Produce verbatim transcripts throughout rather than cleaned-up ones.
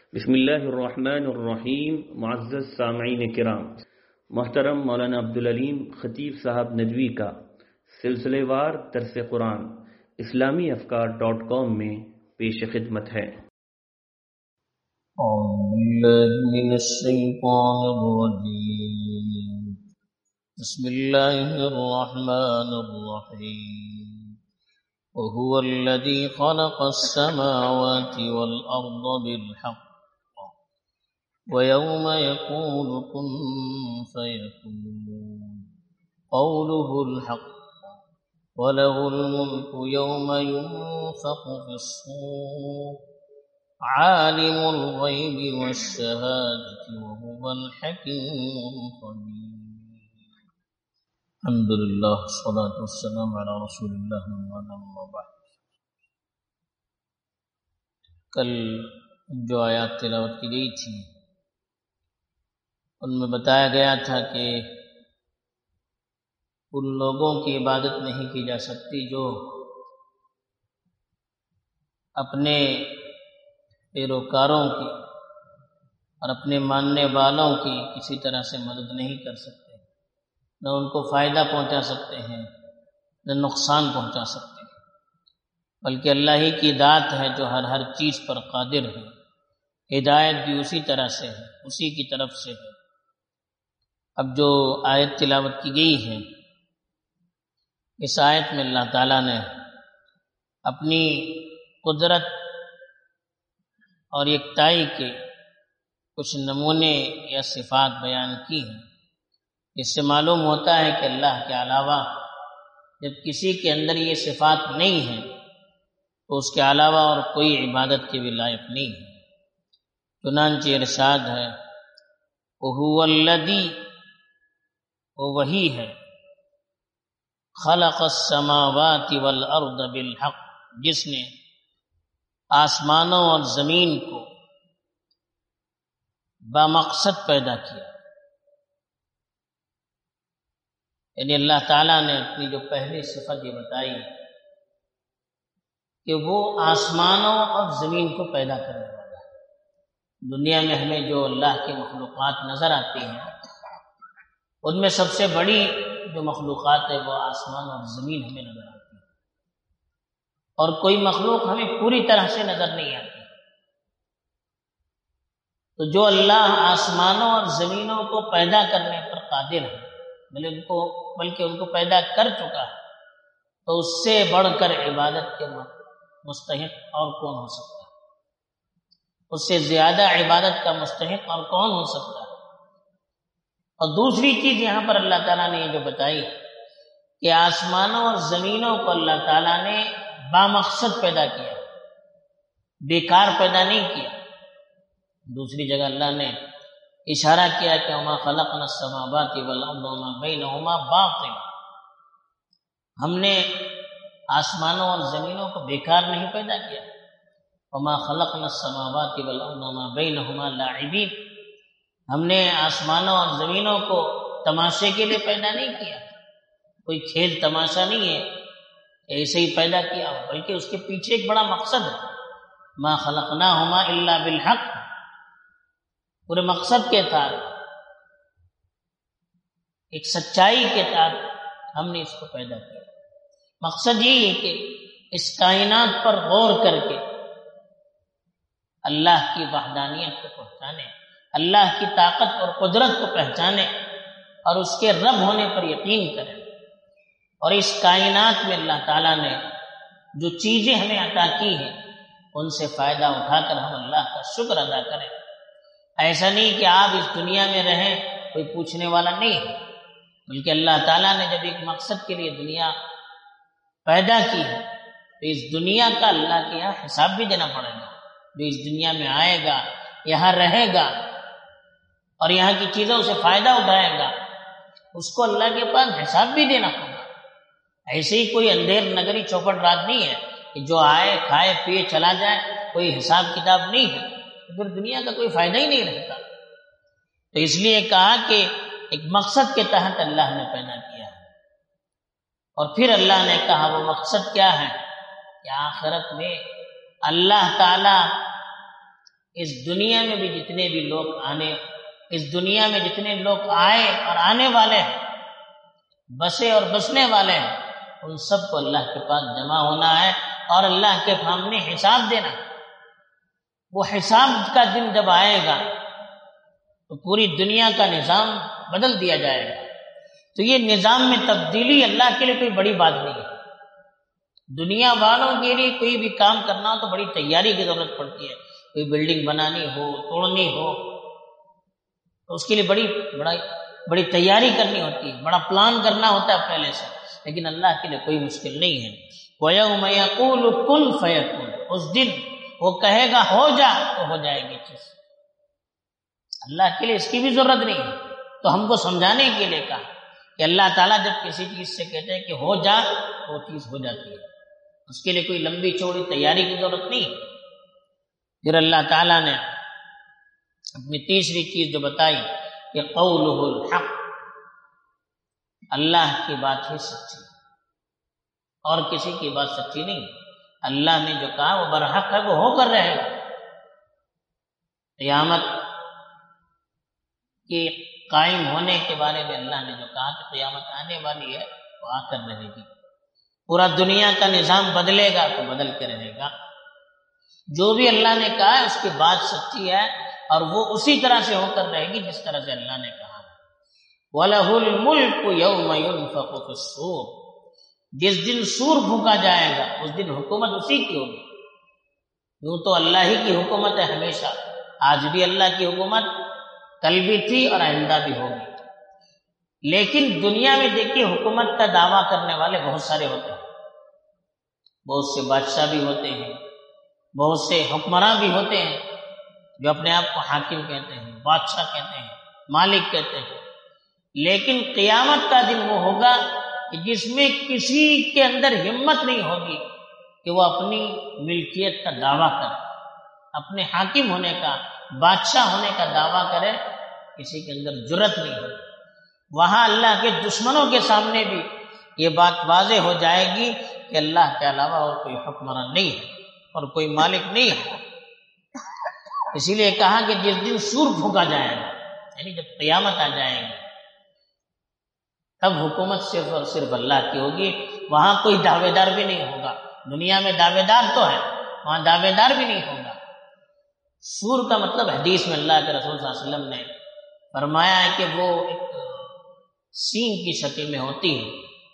بسم اللہ الرحمن الرحیم. معزز سامعین کرام، محترم مولانا عبدالعلیم خطیب صاحب ندوی کا سلسلے وار درس قرآن اسلامی افکار ڈاٹ کام میں پیش خدمت ہے. اعوذ باللہ من الشیطان الرجیم. بسم اللہ الرحمن الرحیم. وهو الذي خلق السماوات والأرض بالحق ويوم يقول كن فيكون قوله الحق وله الملك يوم ينفخ في الصور عالم الغيب والشهادة وهو الحكيم الخبير. الحمد للہ والصلاة والسلام علی رسول اللہ اما بعد. کل جو آیات تلاوت کی گئی تھی ان میں بتایا گیا تھا کہ ان لوگوں کی عبادت نہیں کی جا سکتی جو اپنے پیروکاروں کی اور اپنے ماننے والوں کی کسی طرح سے مدد نہیں کر سکتے، نہ ان کو فائدہ پہنچا سکتے ہیں نہ نقصان پہنچا سکتے ہیں، بلکہ اللہ ہی کی ذات ہے جو ہر ہر چیز پر قادر ہے. ہدایت بھی اسی طرح سے ہے، اسی کی طرف سے ہے. اب جو آیت تلاوت کی گئی ہے اس آیت میں اللہ تعالیٰ نے اپنی قدرت اور یکتائی کے کچھ نمونے یا صفات بیان کی ہیں. اس سے معلوم ہوتا ہے کہ اللہ کے علاوہ جب کسی کے اندر یہ صفات نہیں ہیں تو اس کے علاوہ اور کوئی عبادت کے بھی لائق نہیں ہے. چنانچہ ارشاد ہے وَهُوَ الَّذِي، وہ وہی ہے، خلق السماوات والارض بالحق، جس نے آسمانوں اور زمین کو بامقصد پیدا کیا. یعنی اللہ تعالیٰ نے اپنی جو پہلی صفت یہ بتائی کہ وہ آسمانوں اور زمین کو پیدا کرنے والا ہے. دنیا میں ہمیں جو اللہ کی مخلوقات نظر آتی ہیں ان میں سب سے بڑی جو مخلوقات ہے وہ آسمان اور زمین ہمیں نظر آتی ہے، اور کوئی مخلوق ہمیں پوری طرح سے نظر نہیں آتی. تو جو اللہ آسمانوں اور زمینوں کو پیدا کرنے پر قادر ہے، بلکہ ان کو بلکہ ان کو پیدا کر چکا ہے، تو اس سے بڑھ کر عبادت کے مستحق اور کون ہو سکتا ہے؟ اس سے زیادہ عبادت کا مستحق اور کون ہو سکتا ہے؟ اور دوسری چیز یہاں پر اللہ تعالیٰ نے یہ جو بتائی کہ آسمانوں اور زمینوں کو اللہ تعالیٰ نے بامقصد پیدا کیا، بیکار پیدا نہیں کیا. دوسری جگہ اللہ نے اشارہ کیا کہ وما خلقنا السماوات والارض وما بینہما باطلا، ہم نے آسمانوں اور زمینوں کو بیکار نہیں پیدا کیا. وما خلقنا السماوات والارض وما بینہما لاعبین، ہم نے آسمانوں اور زمینوں کو تماشے کے لیے پیدا نہیں کیا، کوئی کھیل تماشا نہیں ہے ایسے ہی پیدا کیا، بلکہ اس کے پیچھے ایک بڑا مقصد ہے. ما خلقناہما الا بالحق، پورے مقصد کے ساتھ، ایک سچائی کے ساتھ ہم نے اس کو پیدا کیا. مقصد یہی ہے کہ اس کائنات پر غور کر کے اللہ کی وحدانیت کو پہچانے، اللہ کی طاقت اور قدرت کو پہچانے اور اس کے رب ہونے پر یقین کریں، اور اس کائنات میں اللہ تعالیٰ نے جو چیزیں ہمیں عطا کی ہیں ان سے فائدہ اٹھا کر ہم اللہ کا شکر ادا کریں. ایسا نہیں کہ آپ اس دنیا میں رہیں کوئی پوچھنے والا نہیں ہے، بلکہ اللہ تعالیٰ نے جب ایک مقصد کے لیے دنیا پیدا کی ہے تو اس دنیا کا اللہ کے یہاں حساب بھی دینا پڑے گا. جو اس دنیا میں آئے گا، یہاں رہے گا اور یہاں کی چیزوں سے فائدہ اٹھائے گا، اس کو اللہ کے پاس حساب بھی دینا ہوگا. ایسے ہی کوئی اندھیر نگری چوپٹ رات نہیں ہے کہ جو آئے کھائے پیے چلا جائے، کوئی حساب کتاب نہیں ہے، پھر دنیا کا کوئی فائدہ ہی نہیں رہتا. تو اس لیے کہا کہ ایک مقصد کے تحت اللہ نے پیدا کیا ہے. اور پھر اللہ نے کہا وہ مقصد کیا ہے کہ آخرت میں اللہ تعالی اس دنیا میں بھی جتنے بھی لوگ آنے اس دنیا میں جتنے لوگ آئے اور آنے والے ہیں، بسے اور بسنے والے ہیں، ان سب کو اللہ کے پاس جمع ہونا ہے اور اللہ کے سامنے حساب دینا۔ وہ حساب کا دن جب آئے گا تو پوری دنیا کا نظام بدل دیا جائے گا۔ تو یہ نظام میں تبدیلی اللہ کے لیے کوئی بڑی بات نہیں ہے۔ دنیا والوں کے لیے کوئی بھی کام کرنا ہو تو بڑی تیاری کی ضرورت پڑتی ہے۔ کوئی بلڈنگ بنانی ہو، توڑنی ہو، تو اس کے لیے بڑی بڑا بڑی تیاری کرنی ہوتی ہے، بڑا پلان کرنا ہوتا ہے پہلے سے۔ لیکن اللہ کے لیے کوئی مشکل نہیں ہے۔ وَيَوْمَ يَقُولُ كُن فَيَكُونُ، اس دن وہ کہے گا ہو جا تو ہو جائے گی چیز۔ اللہ کے لیے اس کی بھی ضرورت نہیں ہے، تو ہم کو سمجھانے کے لیے کہا کہ اللہ تعالیٰ جب کسی چیز سے کہتے ہیں کہ ہو جا تو وہ چیز ہو جاتی ہے، اس کے لیے کوئی لمبی چوڑی تیاری کی ضرورت نہیں۔ پھر اللہ تعالیٰ نے اپنی تیسری چیز جو بتائی کہ قولہ الحق، اللہ کی بات ہی سچی، اور کسی کی بات سچی نہیں۔ اللہ نے جو کہا وہ برحق ہے، وہ ہو کر رہے گا۔ قیامت کے قائم ہونے کے بارے میں اللہ نے جو کہا کہ قیامت آنے والی ہے، وہ آ کر رہے گی۔ پورا دنیا کا نظام بدلے گا تو بدل کے رہے گا۔ جو بھی اللہ نے کہا ہے اس کی بات سچی ہے، اور وہ اسی طرح سے ہو کر رہے گی جس طرح سے اللہ نے کہا۔ وَلَهُ الْمُلْكُ يَوْمَ يُنفَخُ فِي الصُّورِ، جس دن سور پھونکا جائے گا اس دن حکومت اسی کی ہوگی۔ یوں تو اللہ ہی کی حکومت ہے ہمیشہ، آج بھی اللہ کی حکومت، کل بھی تھی اور آئندہ بھی ہوگی۔ لیکن دنیا میں دیکھیے حکومت کا دعویٰ کرنے والے بہت سارے ہوتے ہیں، بہت سے بادشاہ بھی ہوتے ہیں، بہت سے حکمراں بھی ہوتے ہیں جو اپنے آپ کو حاکم کہتے ہیں، بادشاہ کہتے ہیں، مالک کہتے ہیں۔ لیکن قیامت کا دن وہ ہوگا کہ جس میں کسی کے اندر ہمت نہیں ہوگی کہ وہ اپنی ملکیت کا دعویٰ کرے، اپنے حاکم ہونے کا، بادشاہ ہونے کا دعویٰ کرے، کسی کے اندر جرت نہیں ہوگی۔ وہاں اللہ کے دشمنوں کے سامنے بھی یہ بات واضح ہو جائے گی کہ اللہ کے علاوہ اور کوئی حکمران نہیں ہے اور کوئی مالک نہیں ہے۔ اسی لیے کہا کہ جس دن سور پھونکا جائے گا، یعنی جب قیامت آ جائے گی، تب حکومت صرف اور صرف اللہ کی ہوگی۔ وہاں کوئی دعوے دار بھی نہیں ہوگا۔ دنیا میں دعوے دار تو ہے، وہاں دعوے دار بھی نہیں ہوگا۔ سور کا مطلب حدیث میں اللہ کے رسول صلی اللہ علیہ وسلم نے فرمایا ہے کہ وہ ایک سینگ کی شکل میں ہوتی ہے۔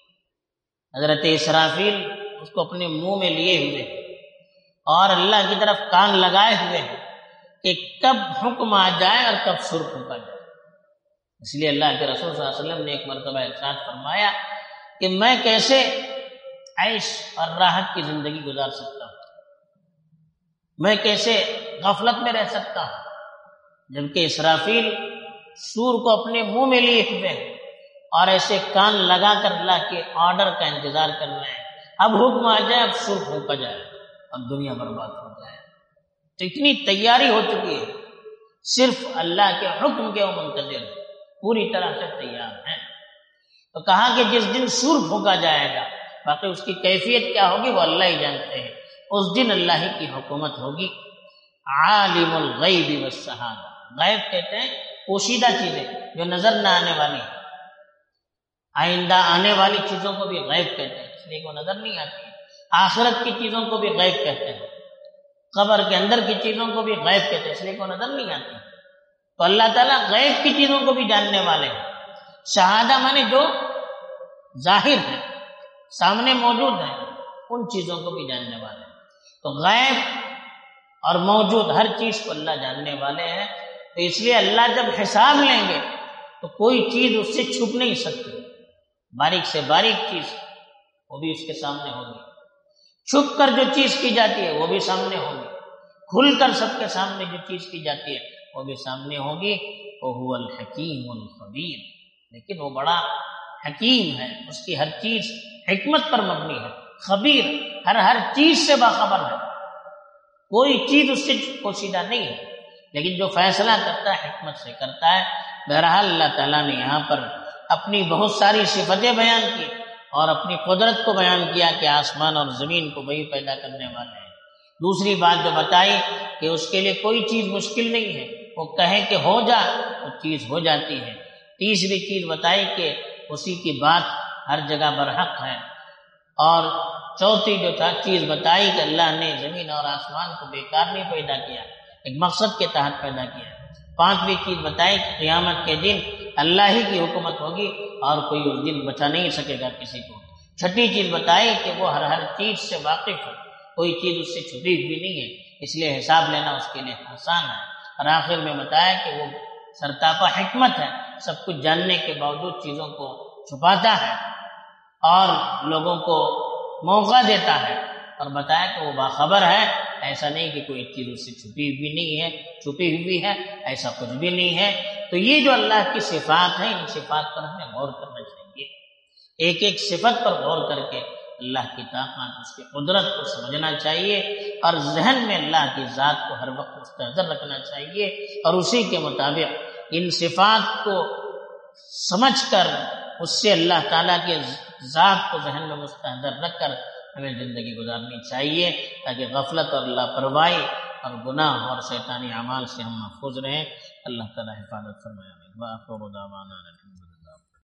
حضرت اسرافیل اس کو اپنے منہ میں لیے ہوئے اور اللہ کی طرف کان لگائے ہوئے ہیں کہ کب حکم آ جائے اور کب سر پھونکا جائے۔ اس لیے اللہ کے رسول صلی اللہ علیہ وسلم نے ایک مرتبہ ارشاد فرمایا کہ میں کیسے عیش اور راحت کی زندگی گزار سکتا ہوں، میں کیسے غفلت میں رہ سکتا ہوں، جبکہ اسرافیل سور کو اپنے منہ میں لیے ہوئے ہیں اور ایسے کان لگا کر اللہ کے آرڈر کا انتظار کر رہے ہیں۔ اب حکم آ جائے، اب سور پھونکا جائے اور دنیا برباد ہو جائے۔ تو اتنی تیاری ہو چکی ہے، صرف اللہ کے حکم کے وہ منتظر ہیں، پوری طرح سے تیار ہیں۔ تو کہا کہ جس دن سور پھونکا جائے گا، باقی اس کی کیفیت کیا ہوگی وہ اللہ ہی جانتے ہیں۔ اس دن اللہ ہی کی حکومت ہوگی۔ عالم الغیب والشہادہ، غیب کہتے ہیں پوشیدہ چیزیں جو نظر نہ آنے والی ہیں، آئندہ آنے والی چیزوں کو بھی غیب کہتے ہیں، اس لیے وہ نظر نہیں آتی۔ آخرت کی چیزوں کو بھی غیب کہتے ہیں، قبر کے اندر کی چیزوں کو بھی غیب کہتے ہیں، اس لیے وہ نظر نہیں آتی۔ تو اللہ تعالیٰ غیب کی چیزوں کو بھی جاننے والے ہیں۔ شہادہ مانے جو ظاہر ہے، سامنے موجود ہے، ان چیزوں کو بھی جاننے والے ہیں۔ تو غیب اور موجود ہر چیز کو اللہ جاننے والے ہیں۔ تو اس لیے اللہ جب حساب لیں گے تو کوئی چیز اس سے چھپ نہیں سکتی، باریک سے باریک چیز وہ بھی اس کے سامنے ہوگی، چھپ کر جو چیز کی جاتی ہے وہ بھی سامنے ہوگی، کھل کر سب کے سامنے جو چیز کی جاتی ہے وہ بھی سامنے ہوگی۔ وَهُوَ الْحَكِيمُ الْخَبِيرُ، لیکن وہ بڑا حکیم ہے، اس کی ہر چیز حکمت پر مبنی ہے، خبیر، ہر ہر چیز سے باخبر ہے، کوئی چیز اس سے پوشیدہ نہیں ہے، لیکن جو فیصلہ کرتا ہے حکمت سے کرتا ہے۔ بہرحال اللہ تعالیٰ نے یہاں پر اپنی بہت ساری صفتیں بیان کی اور اپنی قدرت کو بیان کیا کہ آسمان اور زمین کو وہی پیدا کرنے والے ہیں، دوسری بات جو بتائی کہ اس کے لیے کوئی چیز مشکل نہیں ہے، وہ کہے کہ ہو جا وہ چیز ہو جاتی ہے۔ تیسری چیز بتائی کہ اسی کی بات ہر جگہ برحق ہے۔ اور چوتھی جو تھا چیز بتائی کہ اللہ نے زمین اور آسمان کو بیکار نہیں پیدا کیا، ایک مقصد کے تحت پیدا کیا۔ پانچویں چیز بتائی کہ قیامت کے دن اللہ ہی کی حکومت ہوگی اور کوئی اس دن بچا نہیں سکے گا کسی کو۔ چھٹی چیز بتائی کہ وہ ہر ہر چیز سے واقف ہے، کوئی چیز اس سے چھپی ہوئی نہیں ہے، اس لیے حساب لینا اس کے لیے آسان ہے۔ اور آخر میں بتایا کہ وہ سرتاپا حکمت ہے، سب کچھ جاننے کے باوجود چیزوں کو چھپاتا ہے اور لوگوں کو موقع دیتا ہے، اور بتایا کہ وہ باخبر ہے، ایسا نہیں کہ کوئی چیز اس سے چھپی ہوئی نہیں ہے، چھپی ہوئی ہے، ایسا کچھ بھی نہیں ہے۔ تو یہ جو اللہ کی صفات ہیں، ان صفات پر ہمیں غور کرنا چاہیے، ایک ایک صفت پر غور کر کے اللہ کی طاقت، اس کی قدرت کو سمجھنا چاہیے، اور ذہن میں اللہ کی ذات کو ہر وقت مستحضر رکھنا چاہیے، اور اسی کے مطابق ان صفات کو سمجھ کر اس سے اللہ تعالیٰ کے ذات کو ذہن میں مستحضر رکھ کر ہمیں زندگی گزارنی چاہیے، تاکہ غفلت اور لاپرواہی اور گناہ اور شیطانی اعمال سے ہم محفوظ رہیں۔ اللہ تعالیٰ حفاظت فرمائے۔